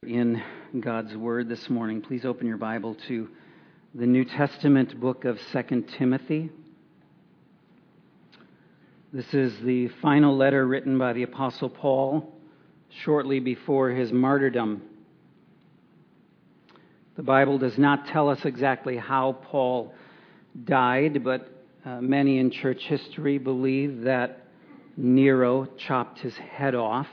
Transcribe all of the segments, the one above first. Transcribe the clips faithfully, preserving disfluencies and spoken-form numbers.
In God's Word this morning, please open your Bible to the New Testament book of Second Timothy. This is the final letter written by the Apostle Paul shortly before his martyrdom. The Bible does not tell us exactly how Paul died, but uh, many in church history believe that Nero chopped his head off.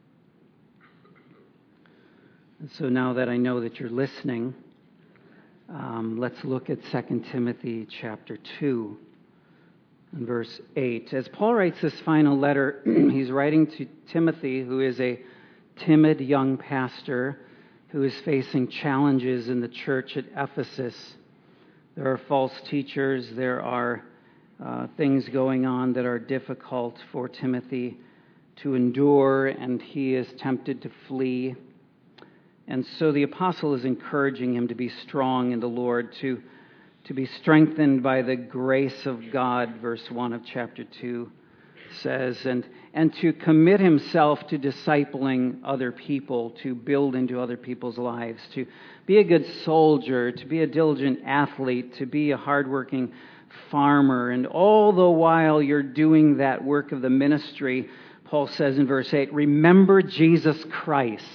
And so now that I know that you're listening, um, let's look at Second Timothy chapter two, and verse eight. As Paul writes this final letter, he's writing to Timothy, who is a timid young pastor who is facing challenges in the church at Ephesus. There are false teachers, there are uh, things going on that are difficult for Timothy to endure, and he is tempted to flee. And so the apostle is encouraging him to be strong in the Lord, to, to be strengthened by the grace of God, verse one of chapter two says, and, and to commit himself to discipling other people, to build into other people's lives, to be a good soldier, to be a diligent athlete, to be a hardworking farmer. And all the while you're doing that work of the ministry, Paul says in verse eight, remember Jesus Christ.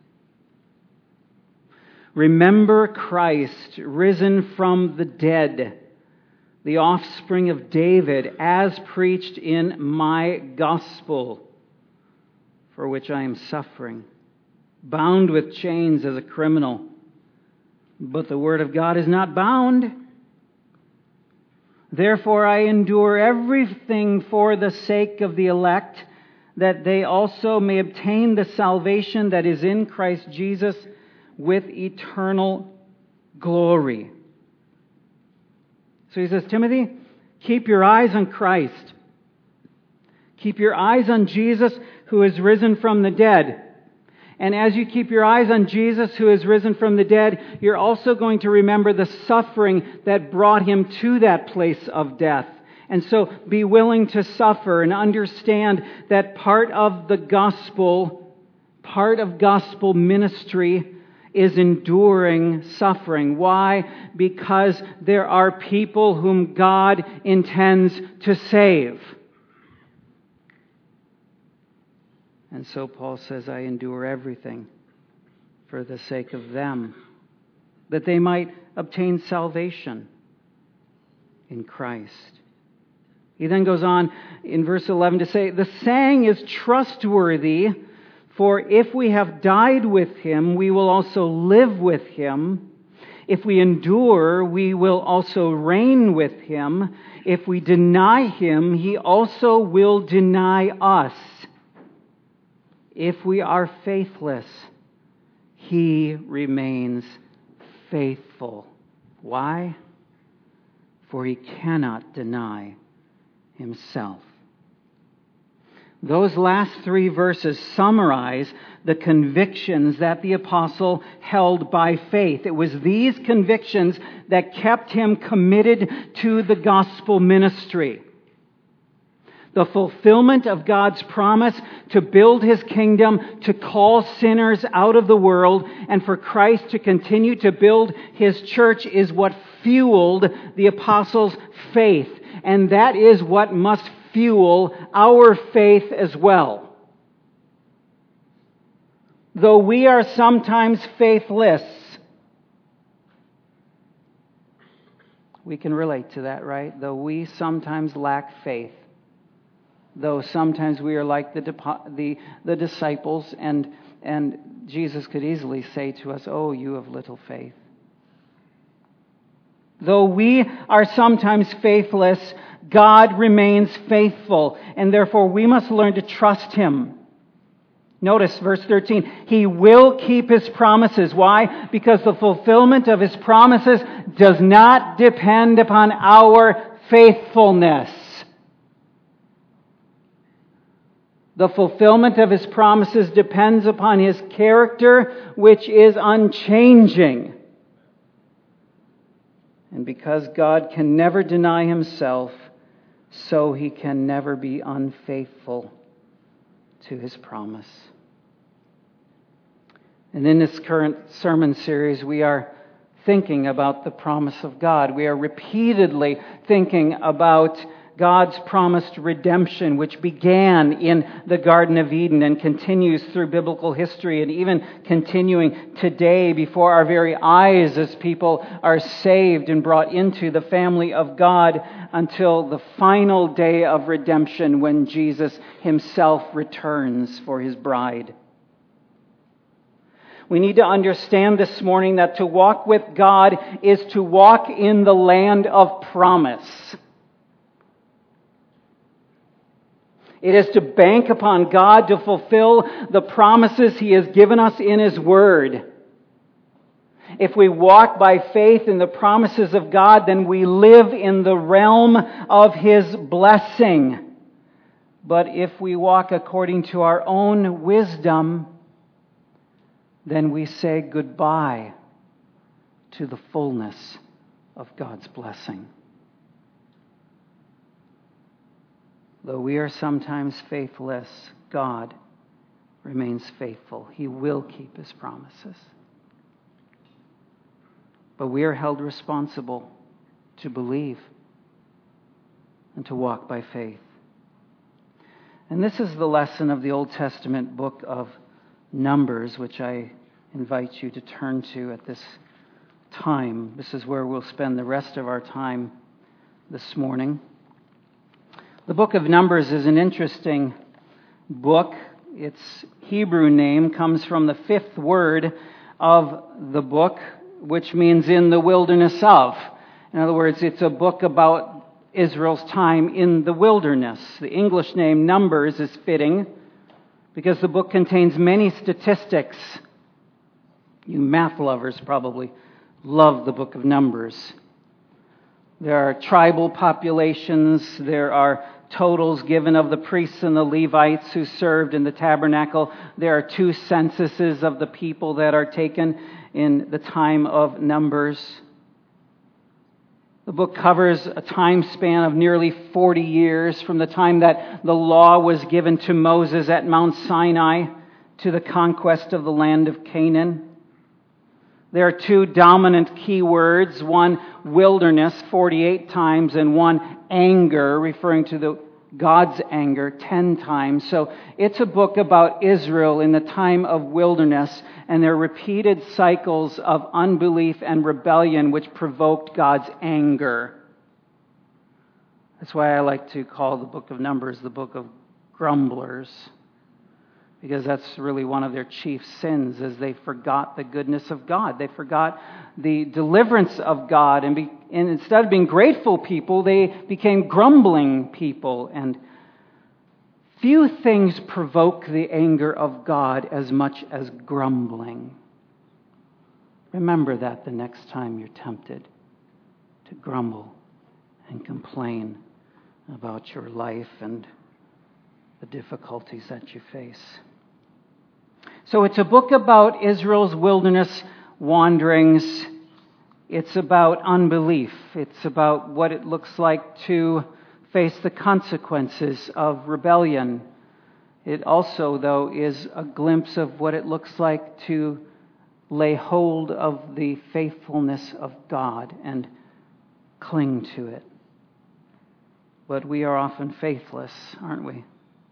Remember Christ, risen from the dead, the offspring of David, as preached in my gospel, for which I am suffering, bound with chains as a criminal. But the word of God is not bound. Therefore I endure everything for the sake of the elect, that they also may obtain the salvation that is in Christ Jesus with eternal glory. So he says, Timothy, keep your eyes on Christ. Keep your eyes on Jesus who is risen from the dead. And as you keep your eyes on Jesus who is risen from the dead, you're also going to remember the suffering that brought him to that place of death. And so be willing to suffer and understand that part of the gospel, part of gospel ministry is enduring suffering. Why? Because there are people whom God intends to save. And so Paul says, I endure everything for the sake of them, that they might obtain salvation in Christ. He then goes on in verse eleven to say, the saying is trustworthy, for if we have died with him, we will also live with him. If we endure, we will also reign with him. If we deny him, he also will deny us. If we are faithless, he remains faithful. Why? For he cannot deny himself. Those last three verses summarize the convictions that the apostle held by faith. It was these convictions that kept him committed to the gospel ministry. The fulfillment of God's promise to build his kingdom, to call sinners out of the world, and for Christ to continue to build his church is what fueled the apostles' faith. And that is what must fuel our faith as well. Though we are sometimes faithless, we can relate to that, right? Though we sometimes lack faith, though sometimes we are like the the, the disciples, and and Jesus could easily say to us, "Oh, you have little faith." Though we are sometimes faithless, God remains faithful, and therefore we must learn to trust him. Notice verse thirteen. He will keep his promises. Why? Because the fulfillment of his promises does not depend upon our faithfulness. The fulfillment of his promises depends upon his character, which is unchanging. And because God can never deny himself, so he can never be unfaithful to his promise. And in this current sermon series, we are thinking about the promise of God. We are repeatedly thinking about God's promised redemption, which began in the Garden of Eden and continues through biblical history and even continuing today before our very eyes as people are saved and brought into the family of God until the final day of redemption when Jesus himself returns for his bride. We need to understand this morning that to walk with God is to walk in the land of promise. It is to bank upon God to fulfill the promises He has given us in His Word. If we walk by faith in the promises of God, then we live in the realm of His blessing. But if we walk according to our own wisdom, then we say goodbye to the fullness of God's blessing. Though we are sometimes faithless, God remains faithful. He will keep His promises. But we are held responsible to believe and to walk by faith. And this is the lesson of the Old Testament book of Numbers, which I invite you to turn to at this time. This is where we'll spend the rest of our time this morning. The book of Numbers is an interesting book. Its Hebrew name comes from the fifth word of the book, which means in the wilderness of. In other words, it's a book about Israel's time in the wilderness. The English name Numbers is fitting because the book contains many statistics. You math lovers probably love the book of Numbers. There are tribal populations. There are totals given of the priests and the Levites who served in the tabernacle. There are two censuses of the people that are taken in the time of Numbers. The book covers a time span of nearly forty years from the time that the law was given to Moses at Mount Sinai to the conquest of the land of Canaan. There are two dominant key words, one wilderness forty-eight times and one anger, referring to the God's anger ten times. So it's a book about Israel in the time of wilderness and their repeated cycles of unbelief and rebellion which provoked God's anger. That's why I like to call the book of Numbers the book of grumblers, because that's really one of their chief sins, is they forgot the goodness of God. They forgot the deliverance of God, and, be, and instead of being grateful people, they became grumbling people. And few things provoke the anger of God as much as grumbling. Remember that the next time you're tempted to grumble and complain about your life and the difficulties that you face. So it's a book about Israel's wilderness wanderings. It's about unbelief. It's about what it looks like to face the consequences of rebellion. It also, though, is a glimpse of what it looks like to lay hold of the faithfulness of God and cling to it. But we are often faithless, aren't we?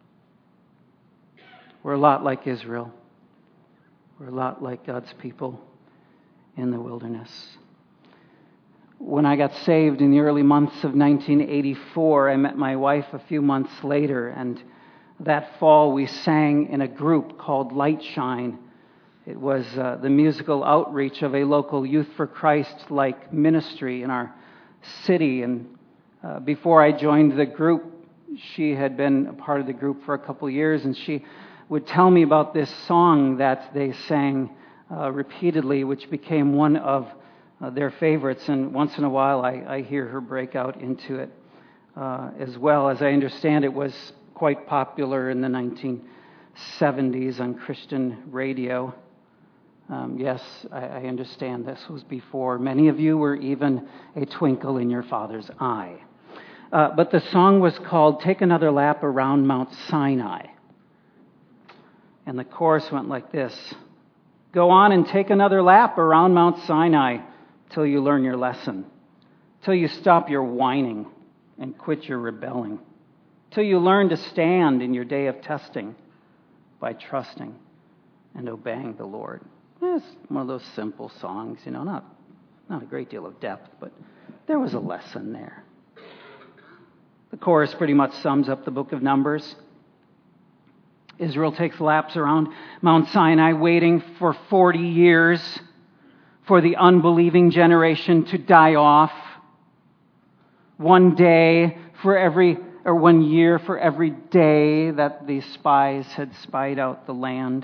We're a lot like Israel. We're a lot like God's people in the wilderness. When I got saved in the early months of nineteen eighty-four, I met my wife a few months later, and that fall we sang in a group called Light Shine. It was uh, the musical outreach of a local Youth for Christ-like ministry in our city. And uh, before I joined the group, she had been a part of the group for a couple years, and she would tell me about this song that they sang uh, repeatedly, which became one of uh, their favorites. And once in a while, I, I hear her break out into it uh, as well. As I understand, it was quite popular in the nineteen seventies on Christian radio. Um, yes, I, I understand this was before many of you were even a twinkle in your father's eye. Uh, but the song was called "Take Another Lap Around Mount Sinai." And the chorus went like this: Go on and take another lap around Mount Sinai till you learn your lesson, till you stop your whining and quit your rebelling, till you learn to stand in your day of testing by trusting and obeying the Lord. It's one of those simple songs, you know, not, not a great deal of depth, but there was a lesson there. The chorus pretty much sums up the book of Numbers. Israel takes laps around Mount Sinai, waiting for forty years for the unbelieving generation to die off. One day for every, or one year for every day that the spies had spied out the land.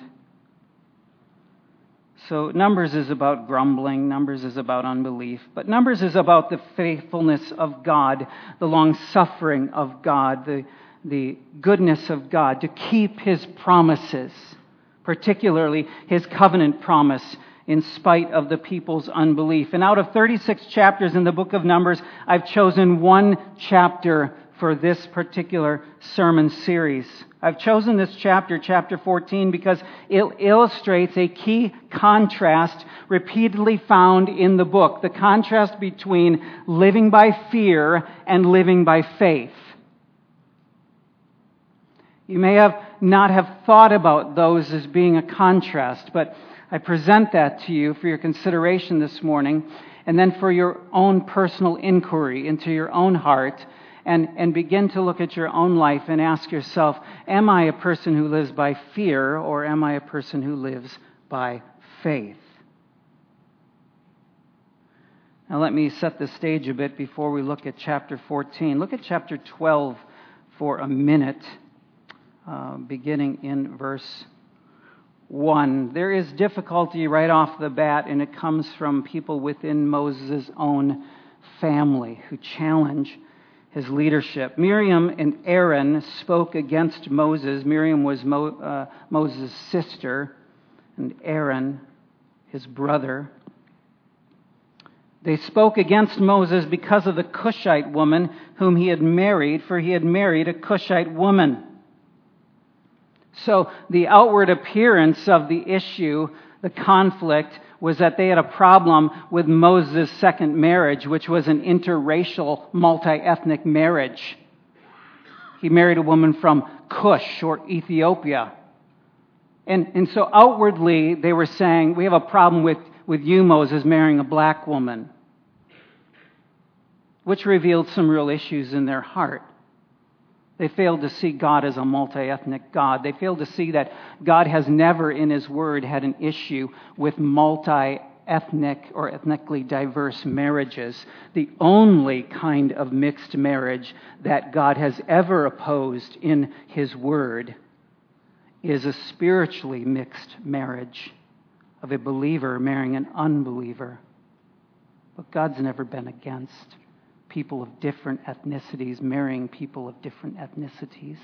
So Numbers is about grumbling. Numbers is about unbelief. But Numbers is about the faithfulness of God, the long-suffering of God, the, the goodness of God, to keep His promises, particularly His covenant promise, in spite of the people's unbelief. And out of thirty-six chapters in the book of Numbers, I've chosen one chapter for this particular sermon series. I've chosen this chapter, chapter fourteen, because it illustrates a key contrast repeatedly found in the book. The contrast between living by fear and living by faith. You may have not have thought about those as being a contrast, but I present that to you for your consideration this morning, and then for your own personal inquiry into your own heart, and, and begin to look at your own life and ask yourself, am I a person who lives by fear, or am I a person who lives by faith? Now let me set the stage a bit before we look at chapter fourteen. Look at chapter twelve for a minute, uh, beginning in verse one. There is difficulty right off the bat, and it comes from people within Moses' own family who challenge his leadership. Miriam and Aaron spoke against Moses. Miriam was Mo, uh, Moses' sister, and Aaron, his brother. They spoke against Moses because of the Cushite woman whom he had married, for he had married a Cushite woman. So the outward appearance of the issue, the conflict, was that they had a problem with Moses' second marriage, which was an interracial, multi-ethnic marriage. He married a woman from Cush, or Ethiopia. And, and so outwardly, they were saying, we have a problem with, with you, Moses, marrying a black woman, which revealed some real issues in their heart. They failed to see God as a multi-ethnic God. They failed to see that God has never in His Word had an issue with multi-ethnic or ethnically diverse marriages. The only kind of mixed marriage that God has ever opposed in His Word is a spiritually mixed marriage of a believer marrying an unbeliever. But God's never been against people of different ethnicities marrying people of different ethnicities.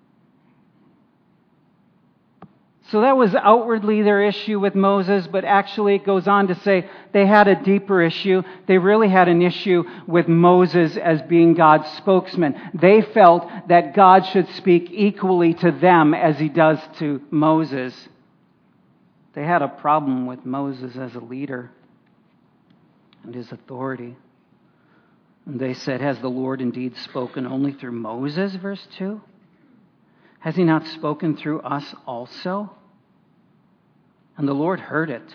So that was outwardly their issue with Moses, but actually it goes on to say they had a deeper issue. They really had an issue with Moses as being God's spokesman. They felt that God should speak equally to them as He does to Moses. They had a problem with Moses as a leader and his authority. And they said, has the Lord indeed spoken only through Moses, verse two? Has He not spoken through us also? And the Lord heard it.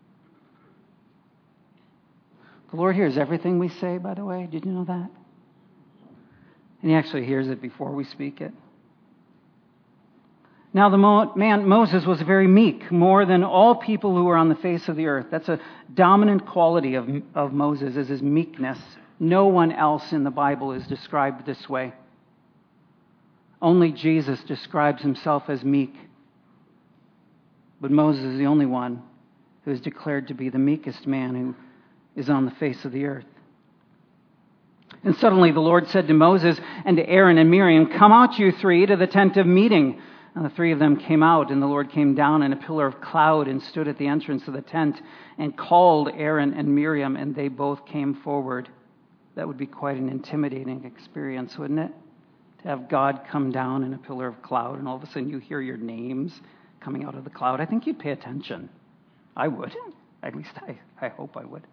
The Lord hears everything we say, by the way. Did you know that? And He actually hears it before we speak it. Now the man Moses was very meek, more than all people who were on the face of the earth. That's a dominant quality of, of Moses, is his meekness. No one else in the Bible is described this way. Only Jesus describes Himself as meek. But Moses is the only one who is declared to be the meekest man who is on the face of the earth. And suddenly the Lord said to Moses and to Aaron and Miriam, come out, you three, to the tent of meeting. And the three of them came out, and the Lord came down in a pillar of cloud and stood at the entrance of the tent and called Aaron and Miriam, and they both came forward. That would be quite an intimidating experience, wouldn't it? To have God come down in a pillar of cloud, and all of a sudden you hear your names coming out of the cloud. I think you'd pay attention. I would. At least I, I hope I would.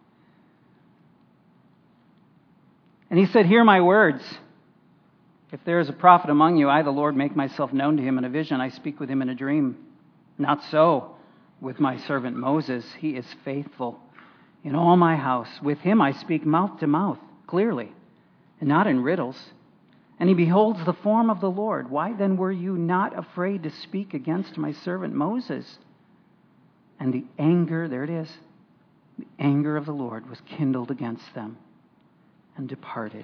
And he said, hear my words. If there is a prophet among you, I, the Lord, make myself known to him in a vision. I speak with him in a dream. Not so with my servant Moses. He is faithful in all my house. With him I speak mouth to mouth, clearly, and not in riddles. And he beholds the form of the Lord. Why then were you not afraid to speak against my servant Moses? And the anger, there it is, the anger of the Lord was kindled against them and departed.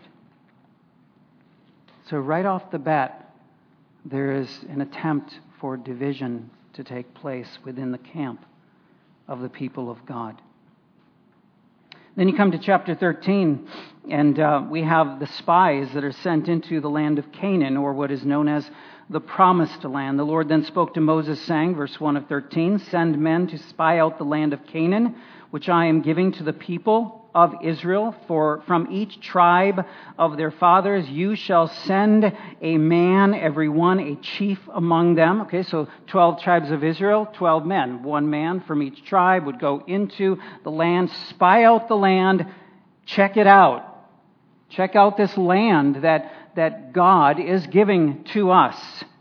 So right off the bat, there is an attempt for division to take place within the camp of the people of God. Then you come to chapter thirteen, and uh, we have the spies that are sent into the land of Canaan, or what is known as the promised land. The Lord then spoke to Moses, saying, verse one of thirteen, send men to spy out the land of Canaan, which I am giving to the people of Israel, for from each tribe of their fathers you shall send a man, every one a chief among them. Okay, so twelve tribes of Israel, twelve men. One man from each tribe would go into the land, spy out the land, check it out. Check out this land that, that God is giving to us.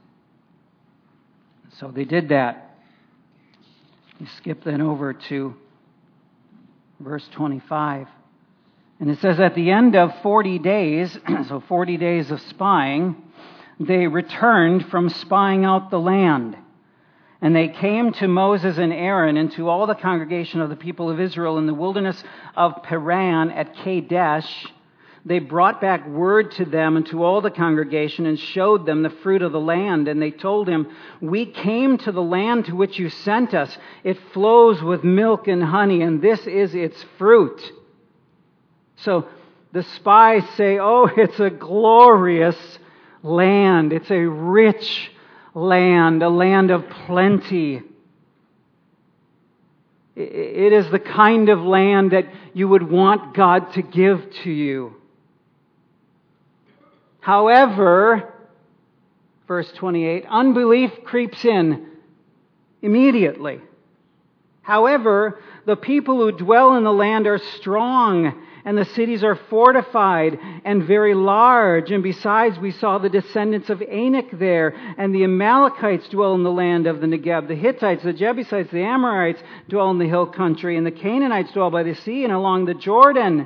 So they did that. You skip then over to verse twenty-five. And it says, at the end of forty days, so forty days of spying, they returned from spying out the land. And they came to Moses and Aaron and to all the congregation of the people of Israel in the wilderness of Paran at Kadesh. They brought back word to them and to all the congregation and showed them the fruit of the land. And they told him, we came to the land to which you sent us. It flows with milk and honey, and this is its fruit. So the spies say, oh, it's a glorious land. It's a rich land, a land of plenty. It is the kind of land that you would want God to give to you. However, verse twenty-eight, unbelief creeps in immediately. However, the people who dwell in the land are strong, and the cities are fortified and very large. And besides, we saw the descendants of Anak there, and the Amalekites dwell in the land of the Negeb. The Hittites, the Jebusites, the Amorites dwell in the hill country, and the Canaanites dwell by the sea and along the Jordan.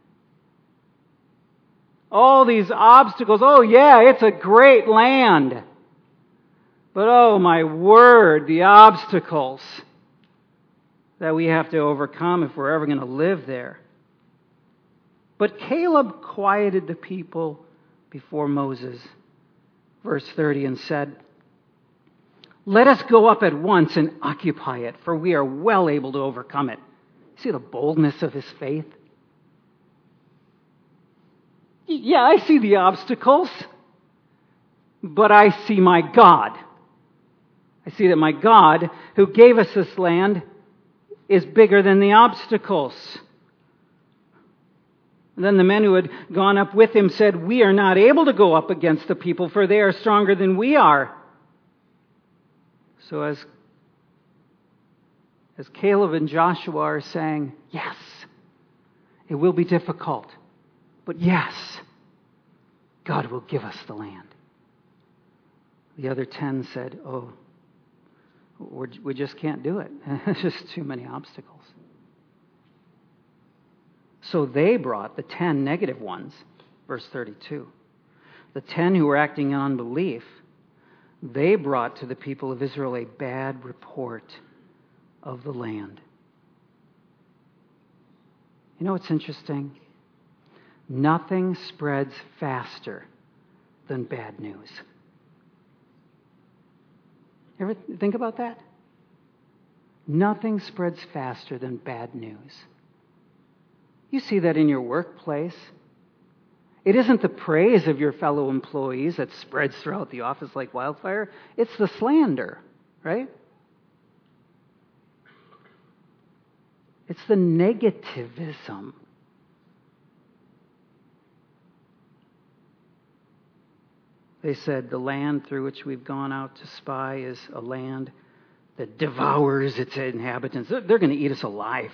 All these obstacles. Oh yeah, it's a great land. But oh my word, the obstacles that we have to overcome if we're ever going to live there. But Caleb quieted the people before Moses, verse thirty, and said, let us go up at once and occupy it, for we are well able to overcome it. See the boldness of his faith? Yeah, I see the obstacles, but I see my God. I see that my God, who gave us this land, is bigger than the obstacles. And then the men who had gone up with him said, we are not able to go up against the people, for they are stronger than we are. So as, as Caleb and Joshua are saying, yes, it will be difficult, but yes, God will give us the land. The other ten said, oh, we're, we just can't do it. There's just too many obstacles. So they brought the ten negative ones, verse thirty-two. The ten who were acting in unbelief, they brought to the people of Israel a bad report of the land. You know what's interesting? Nothing spreads faster than bad news. Ever think about that? Nothing spreads faster than bad news. You see that in your workplace. It isn't the praise of your fellow employees that spreads throughout the office like wildfire. It's the slander, right? It's the negativism. They said, the land through which we've gone out to spy is a land that devours its inhabitants. They're, they're going to eat us alive.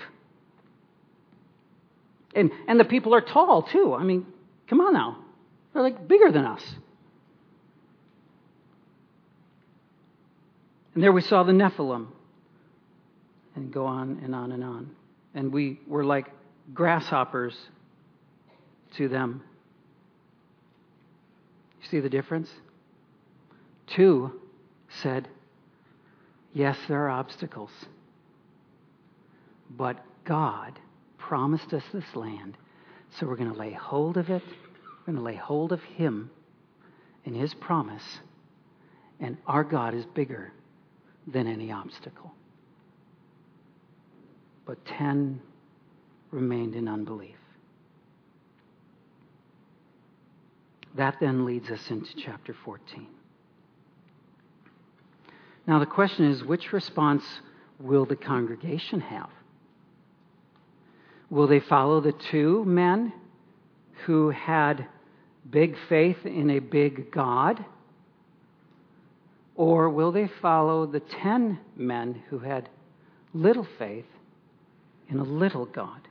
And, and the people are tall, too. I mean, come on now. They're like bigger than us. And there we saw the Nephilim. And go on and on and on. And we were like grasshoppers to them. You see the difference? Two said, yes, there are obstacles. But God promised us this land. So we're going to lay hold of it. We're going to lay hold of Him and His promise. And our God is bigger than any obstacle. But ten remained in unbelief. That then leads us into chapter fourteen. Now the question is, which response will the congregation have? Will they follow the two men who had big faith in a big God? Or will they follow the ten men who had little faith in a little God?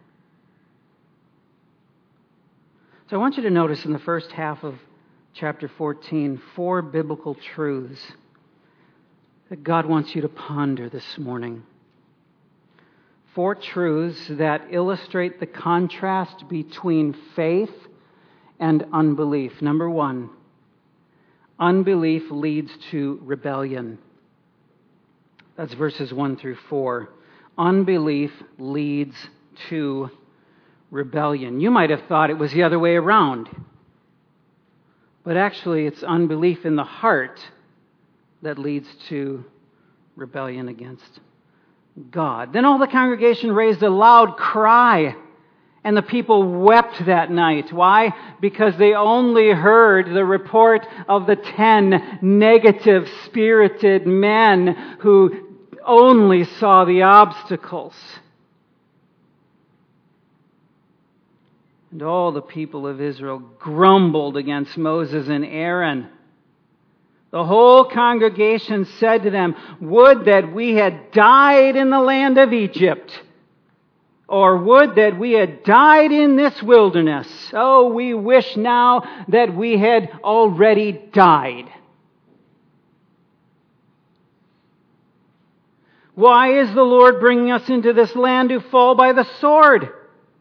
So I want you to notice in the first half of chapter fourteen, four biblical truths that God wants you to ponder this morning. Four truths that illustrate the contrast between faith and unbelief. Number one, unbelief leads to rebellion. That's verses one through four. Unbelief leads to rebellion. You might have thought it was the other way around. But actually, it's unbelief in the heart that leads to rebellion against God. Then all the congregation raised a loud cry, and the people wept that night. Why? Because they only heard the report of the ten negative spirited men who only saw the obstacles. And all the people of Israel grumbled against Moses and Aaron. The whole congregation said to them, would that we had died in the land of Egypt, or would that we had died in this wilderness. Oh, we wish now that we had already died. Why is the Lord bringing us into this land to fall by the sword?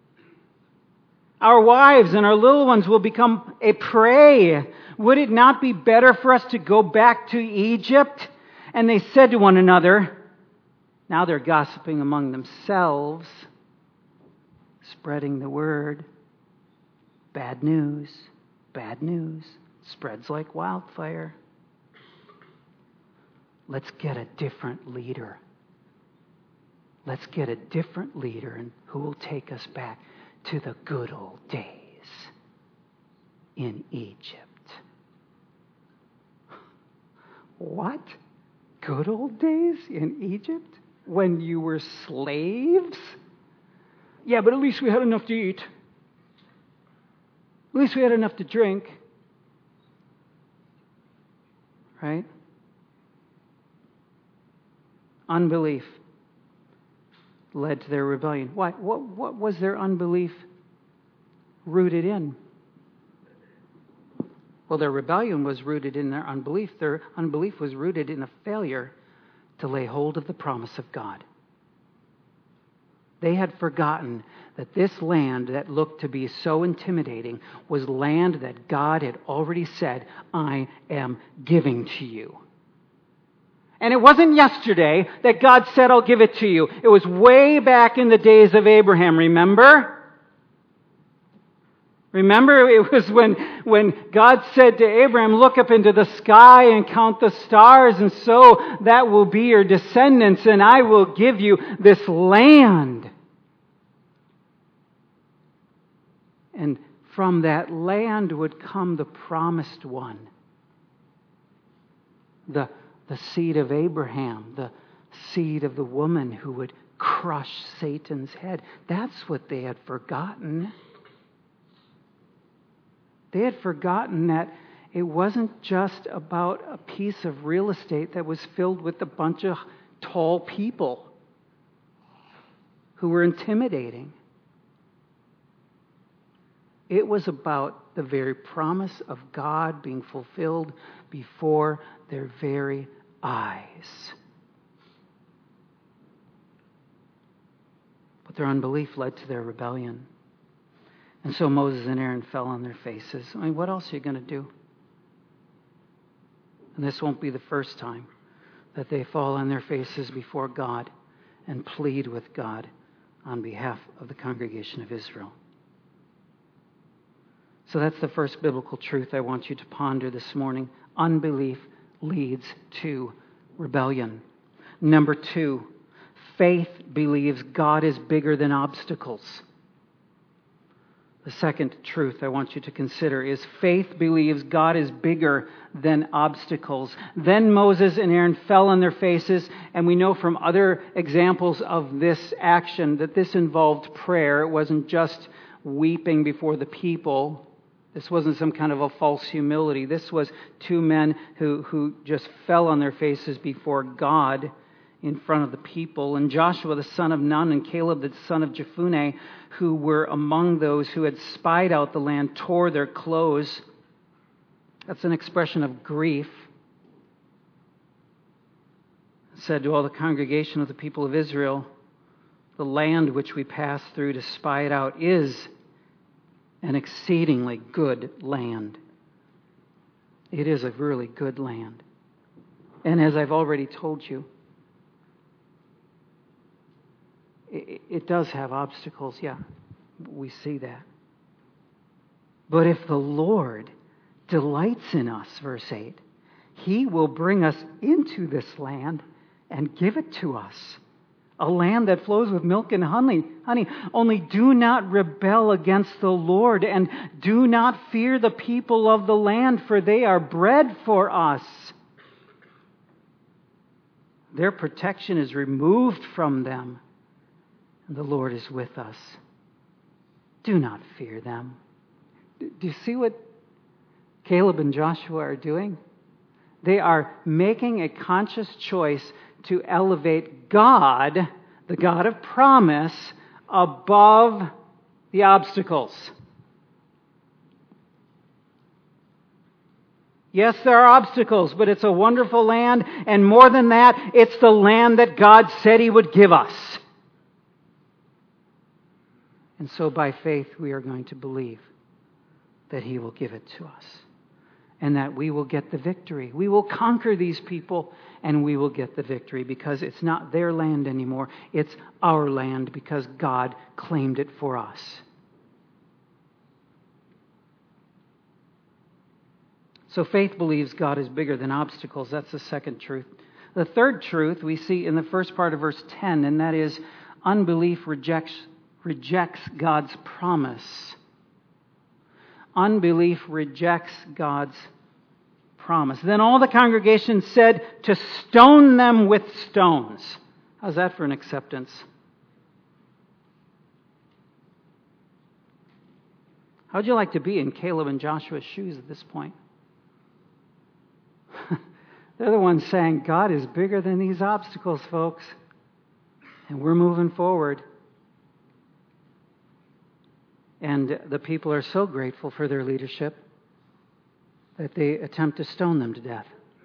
Our wives and our little ones will become a prey. Would it not be better for us to go back to Egypt? And they said to one another, now they're gossiping among themselves, spreading the word. Bad news, bad news, spreads like wildfire. Let's get a different leader. Let's get a different leader, and who will take us back to the good old days in Egypt. What? Good old days in Egypt? When you were slaves? Yeah, but at least we had enough to eat. At least we had enough to drink. Right? Unbelief led to their rebellion. Why? What, what was their unbelief rooted in? Well, their rebellion was rooted in their unbelief. Their unbelief was rooted in a failure to lay hold of the promise of God. They had forgotten that this land that looked to be so intimidating was land that God had already said, I am giving to you. And it wasn't yesterday that God said, I'll give it to you. It was way back in the days of Abraham, remember? Remember, it was when, when God said to Abraham, look up into the sky and count the stars, and so that will be your descendants, and I will give you this land. And from that land would come the promised one. The, the seed of Abraham, the seed of the woman who would crush Satan's head. That's what they had forgotten. They had forgotten that it wasn't just about a piece of real estate that was filled with a bunch of tall people who were intimidating. It was about the very promise of God being fulfilled before their very eyes. But their unbelief led to their rebellion. And so Moses and Aaron fell on their faces. I mean, what else are you going to do? And this won't be the first time that they fall on their faces before God and plead with God on behalf of the congregation of Israel. So that's the first biblical truth I want you to ponder this morning. Unbelief leads to rebellion. Number two, faith believes God is bigger than obstacles. The second truth I want you to consider is faith believes God is bigger than obstacles. Then Moses and Aaron fell on their faces, and we know from other examples of this action that this involved prayer. It wasn't just weeping before the people. This wasn't some kind of a false humility. This was two men who, who just fell on their faces before God in front of the people. And Joshua the son of Nun and Caleb the son of Jephunneh, who were among those who had spied out the land, tore their clothes. That's an expression of grief. Said to all the congregation of the people of Israel, the land which we passed through to spy it out is an exceedingly good land. It is a really good land. And as I've already told you, it, it does have obstacles. Yeah, we see that. But if the Lord delights in us, verse eight, He will bring us into this land and give it to us. A land that flows with milk and honey. Honey, only do not rebel against the Lord, and do not fear the people of the land, for they are bread for us. Their protection is removed from them, and the Lord is with us. Do not fear them. Do you see what Caleb and Joshua are doing? They are making a conscious choice to elevate God, the God of promise, above the obstacles. Yes, there are obstacles, but it's a wonderful land, and more than that, it's the land that God said He would give us. And so by faith, we are going to believe that He will give it to us, and that we will get the victory. We will conquer these people, and we will get the victory, because it's not their land anymore. It's our land, because God claimed it for us. So faith believes God is bigger than obstacles. That's the second truth. The third truth we see in the first part of verse ten, and that is unbelief rejects, rejects God's promise. Unbelief rejects God's promise. Then all the congregation said to stone them with stones. How's that for an acceptance? How'd you like to be in Caleb and Joshua's shoes at this point? They're the ones saying, God is bigger than these obstacles, folks. And we're moving forward. And the people are so grateful for their leadership that they attempt to stone them to death.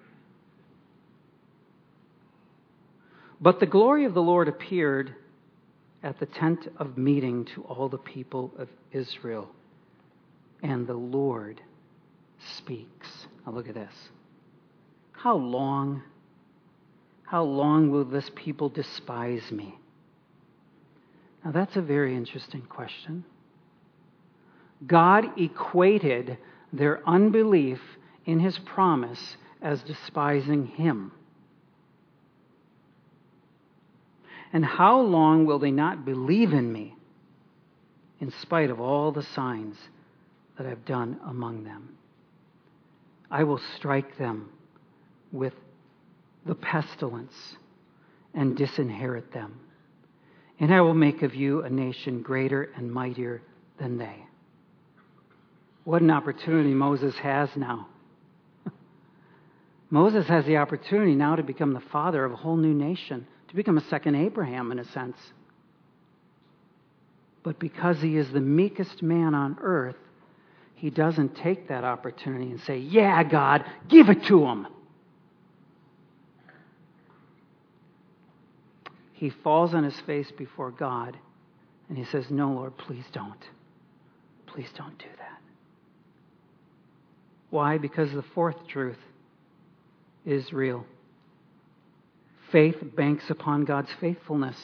But the glory of the Lord appeared at the tent of meeting to all the people of Israel. And the Lord speaks. Now look at this. How long, how long will this people despise me? Now that's a very interesting question. God equated their unbelief in His promise as despising Him. And how long will they not believe in me in spite of all the signs that I've done among them? I will strike them with the pestilence and disinherit them. And I will make of you a nation greater and mightier than they. What an opportunity Moses has now. Moses has the opportunity now to become the father of a whole new nation, to become a second Abraham in a sense. But because he is the meekest man on earth, he doesn't take that opportunity and say, yeah, God, give it to him. He falls on his face before God and he says, no, Lord, please don't. Please don't do that. Why? Because the fourth truth is real. Faith banks upon God's faithfulness.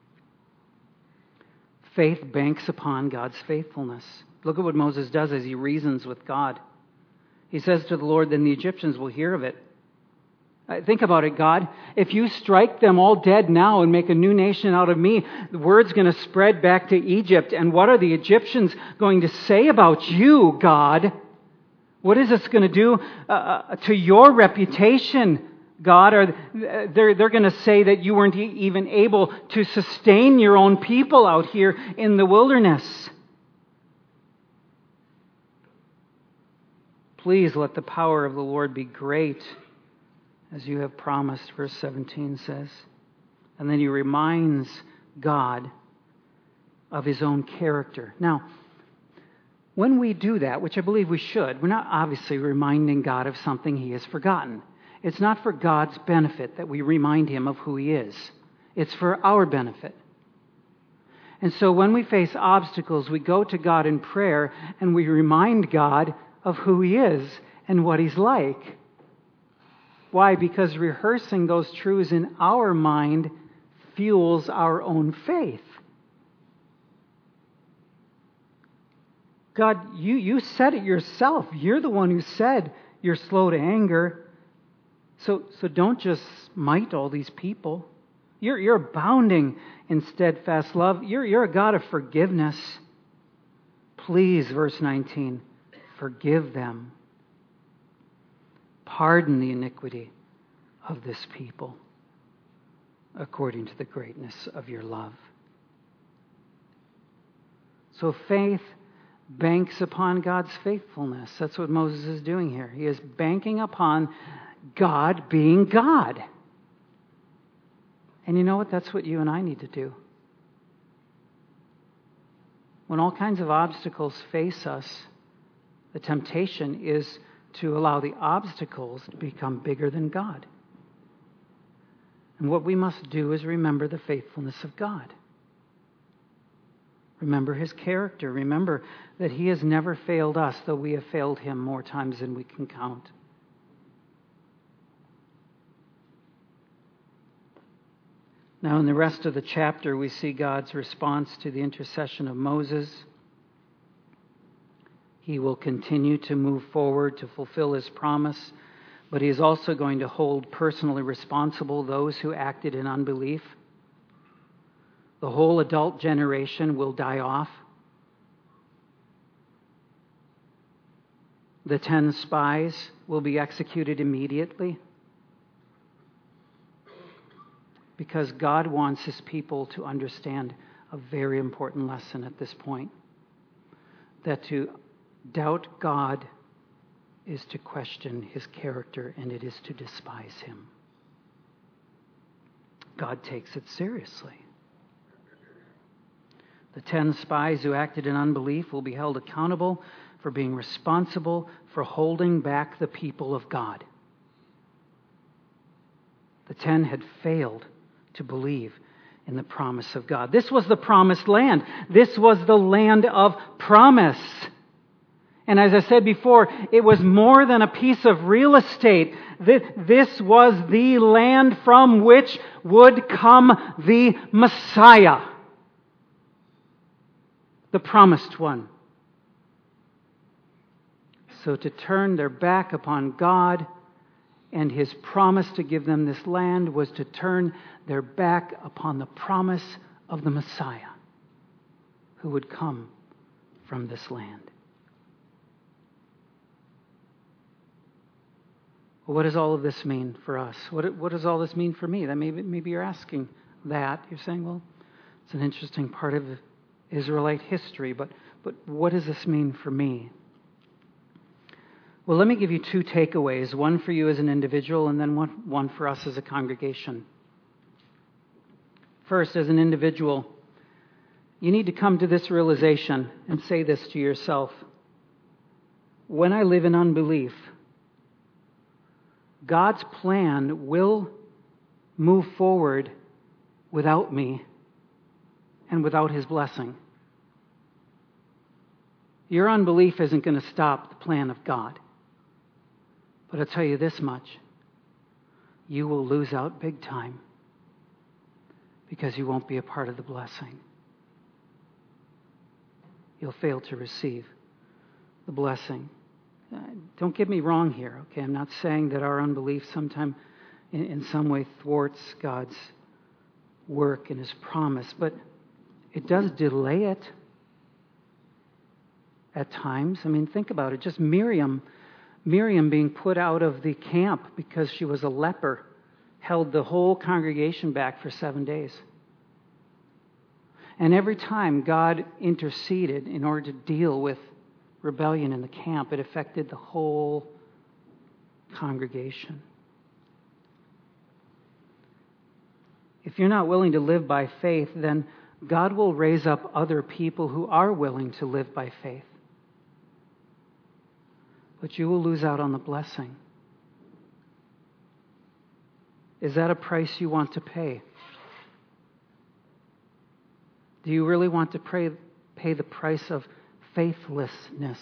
Faith banks upon God's faithfulness. Look at what Moses does as he reasons with God. He says to the Lord, then the Egyptians will hear of it. Think about it, God. If you strike them all dead now and make a new nation out of me, the word's going to spread back to Egypt. And what are the Egyptians going to say about you, God? What is this going to do uh, to your reputation, God? Or they're, they're going to say that you weren't even able to sustain your own people out here in the wilderness. Please let the power of the Lord be great, as you have promised, verse seventeen says. And then he reminds God of his own character. Now, when we do that, which I believe we should, we're not obviously reminding God of something he has forgotten. It's not for God's benefit that we remind him of who he is. It's for our benefit. And so when we face obstacles, we go to God in prayer and we remind God of who he is and what he's like. Why? Because rehearsing those truths in our mind fuels our own faith. God, you, you said it yourself. You're the one who said you're slow to anger. So, so don't just smite all these people. You're, you're abounding in steadfast love. You're, you're a God of forgiveness. Please, verse nineteen, forgive them. Pardon the iniquity of this people according to the greatness of your love. So faith banks upon God's faithfulness. That's what Moses is doing here. He is banking upon God being God. And you know what? That's what you and I need to do. When all kinds of obstacles face us, the temptation is to allow the obstacles to become bigger than God. And what we must do is remember the faithfulness of God. Remember his character. Remember that he has never failed us, though we have failed him more times than we can count. Now, in the rest of the chapter, we see God's response to the intercession of Moses. He will continue to move forward to fulfill his promise, but he is also going to hold personally responsible those who acted in unbelief. The whole adult generation will die off. The ten spies will be executed immediately, because God wants his people to understand a very important lesson at this point. That to doubt God is to question his character, and it is to despise him. God takes it seriously. The ten spies who acted in unbelief will be held accountable for being responsible for holding back the people of God. The ten had failed to believe in the promise of God. This was the promised land. This was the land of promise. And as I said before, it was more than a piece of real estate. This was the land from which would come the Messiah, the promised one. So to turn their back upon God and his promise to give them this land was to turn their back upon the promise of the Messiah who would come from this land. Well, what does all of this mean for us? What, what does all this mean for me? That maybe, maybe you're asking that. You're saying, well, it's an interesting part of Israelite history, but, but what does this mean for me? Well, let me give you two takeaways, one for you as an individual and then one, one for us as a congregation. First, as an individual, you need to come to this realization and say this to yourself. When I live in unbelief, God's plan will move forward without me and without His blessing. Your unbelief isn't going to stop the plan of God. But I'll tell you this much. You will lose out big time because you won't be a part of the blessing. You'll fail to receive the blessing. Uh, don't get me wrong here, okay? I'm not saying that our unbelief sometime in, in some way thwarts God's work and His promise, but it does delay it at times. I mean, think about it. Just Miriam, Miriam being put out of the camp because she was a leper held the whole congregation back for seven days. And every time God interceded in order to deal with rebellion in the camp, it affected the whole congregation. If you're not willing to live by faith, then God will raise up other people who are willing to live by faith. But you will lose out on the blessing. Is that a price you want to pay? Do you really want to pay, pay the price of faithlessness?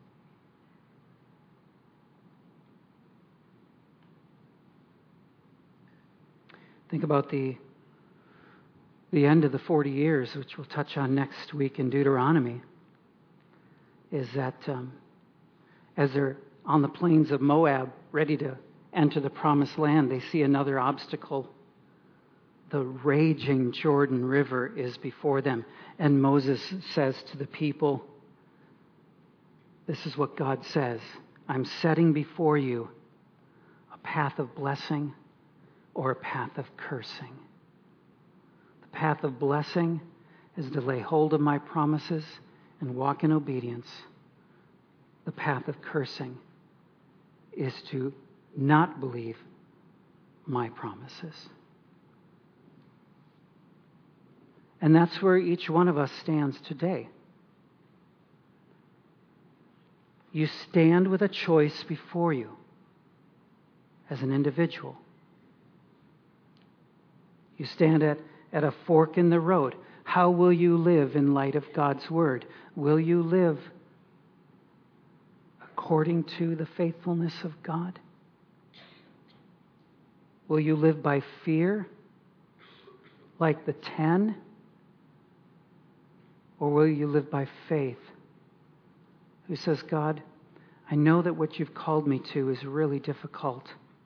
Think about the, the end of the forty years, which we'll touch on next week in Deuteronomy, is that um, as they're on the plains of Moab, ready to enter the promised land, they see another obstacle. The raging Jordan River is before them. And Moses says to the people, this is what God says, I'm setting before you a path of blessing or a path of cursing. The path of blessing is to lay hold of my promises and walk in obedience. The path of cursing is to not believe my promises. And that's where each one of us stands today. You stand with a choice before you as an individual. You stand at, at a fork in the road. How will you live in light of God's word? Will you live according to the faithfulness of God? Will you live by fear, like the ten? Or will you live by faith? Who says, God, I know that what you've called me to is really difficult.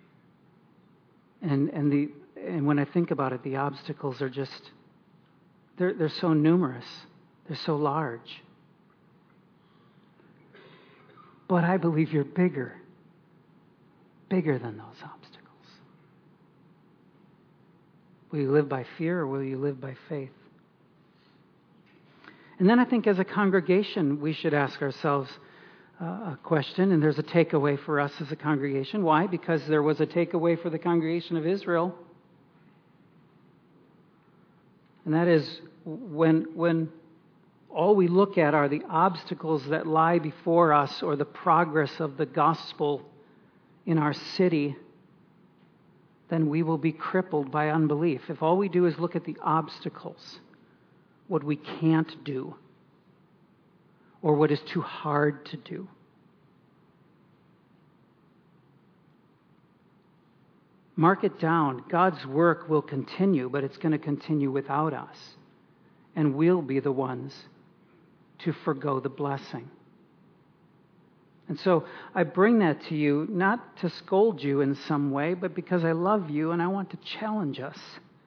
And and the and when I think about it, the obstacles are just, they're they're so numerous. They're so large. But I believe you're bigger. Bigger than those obstacles. Will you live by fear or will you live by faith? And then I think as a congregation, we should ask ourselves uh, a question, and there's a takeaway for us as a congregation. Why? Because there was a takeaway for the congregation of Israel. And that is when, when all we look at are the obstacles that lie before us or the progress of the gospel in our city, then we will be crippled by unbelief. If all we do is look at the obstacles, what we can't do, or what is too hard to do. Mark it down. God's work will continue, but it's going to continue without us. And we'll be the ones to forgo the blessing. And so I bring that to you, not to scold you in some way, but because I love you and I want to challenge us.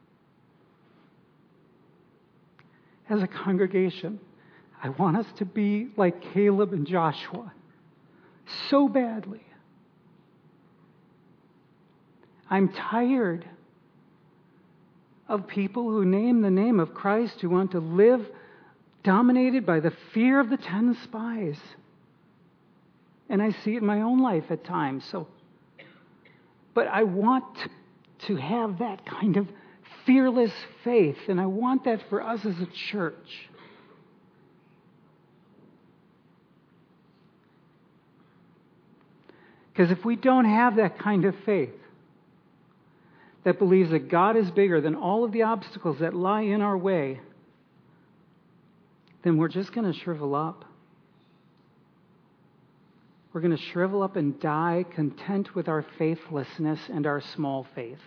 As a congregation, I want us to be like Caleb and Joshua so badly. I'm tired of people who name the name of Christ, who want to live dominated by the fear of the ten spies. And I see it in my own life at times. So, but I want to have that kind of fearless faith, and I want that for us as a church. Because if we don't have that kind of faith that believes that God is bigger than all of the obstacles that lie in our way, then we're just going to shrivel up. We're going to shrivel up and die content with our faithlessness and our small faith.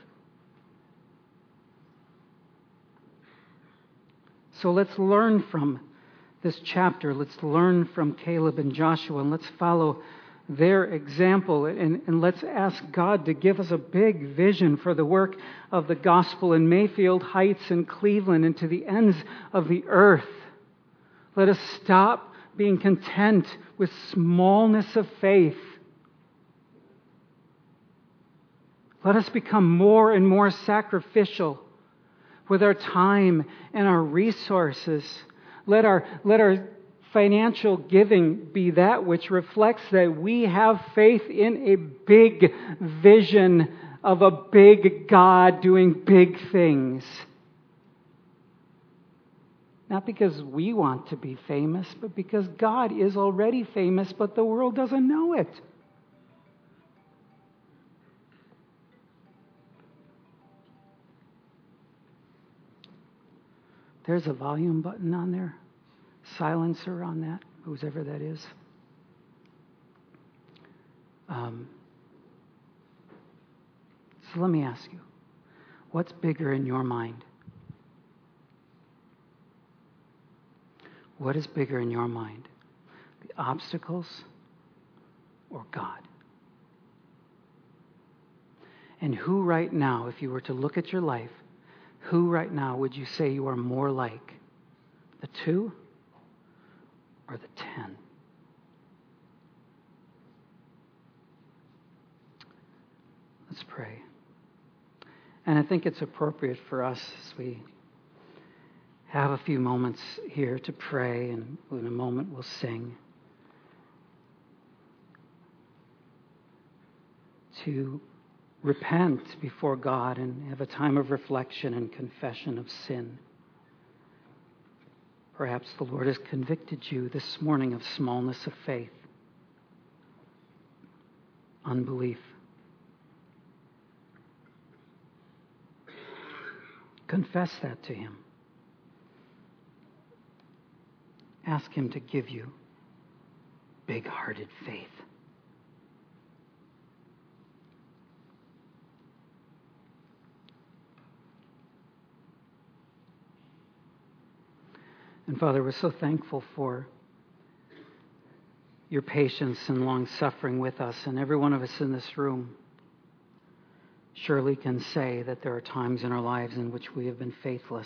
So let's learn from this chapter. Let's learn from Caleb and Joshua, and let's follow their example, and, and let's ask God to give us a big vision for the work of the gospel in Mayfield Heights and Cleveland and to the ends of the earth. Let us stop being content with smallness of faith. Let us become more and more sacrificial with our time and our resources. Let our, let our financial giving be that which reflects that we have faith in a big vision of a big God doing big things. Not because we want to be famous, but because God is already famous, but the world doesn't know it. There's a volume button on there. Silencer on that, whoever that is. Um, so let me ask you, what's bigger in your mind? What is bigger in your mind? The obstacles or God? And who right now, if you were to look at your life, who right now would you say you are more like? The two or the ten? Let's pray. And I think it's appropriate for us as we have a few moments here to pray, and in a moment we'll sing, to repent before God and have a time of reflection and confession of sin. Perhaps the Lord has convicted you this morning of smallness of faith, unbelief. Confess that to Him. Ask Him to give you big-hearted faith. And Father, we're so thankful for your patience and long-suffering with us. And every one of us in this room surely can say that there are times in our lives in which we have been faithless.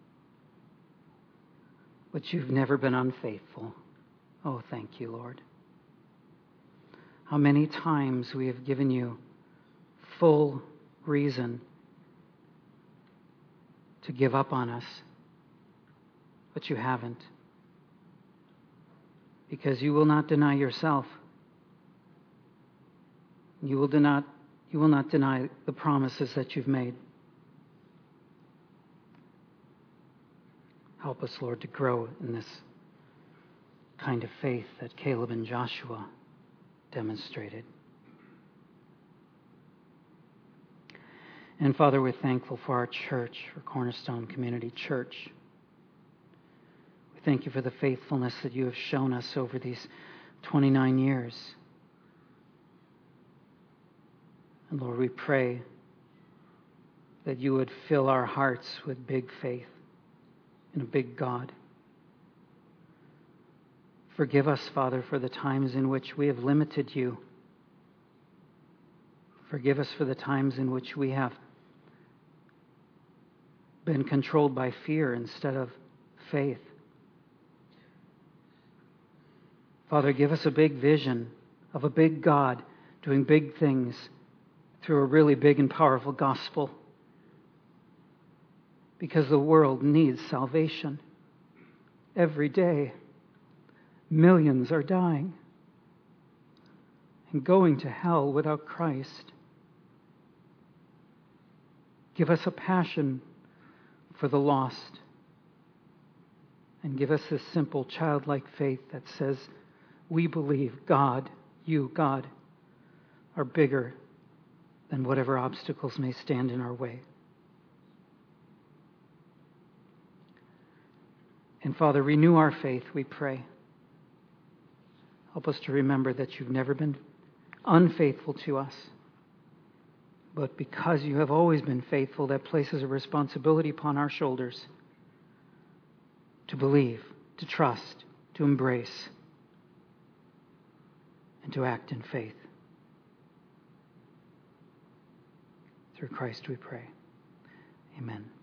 But you've never been unfaithful. Oh, thank you, Lord. How many times we have given you full reason to give up on us, but you haven't. Because you will not deny yourself. You will not, you will not deny the promises that you've made. Help us, Lord, to grow in this kind of faith that Caleb and Joshua demonstrated. And Father, we're thankful for our church, for Cornerstone Community Church. We thank you for the faithfulness that you have shown us over these twenty-nine years. And Lord, we pray that you would fill our hearts with big faith in a big God. Forgive us, Father, for the times in which we have limited you. Forgive us for the times in which we have been controlled by fear instead of faith. Father, give us a big vision of a big God doing big things through a really big and powerful gospel. Because the world needs salvation. Every day, millions are dying. and going to hell without Christ. Give us a passion for the lost. And give us this simple childlike faith that says, we believe God, you, God, are bigger than whatever obstacles may stand in our way. And Father, renew our faith, we pray. Help us to remember that you've never been unfaithful to us. But because you have always been faithful, that places a responsibility upon our shoulders to believe, to trust, to embrace, and to act in faith. Through Christ we pray. Amen.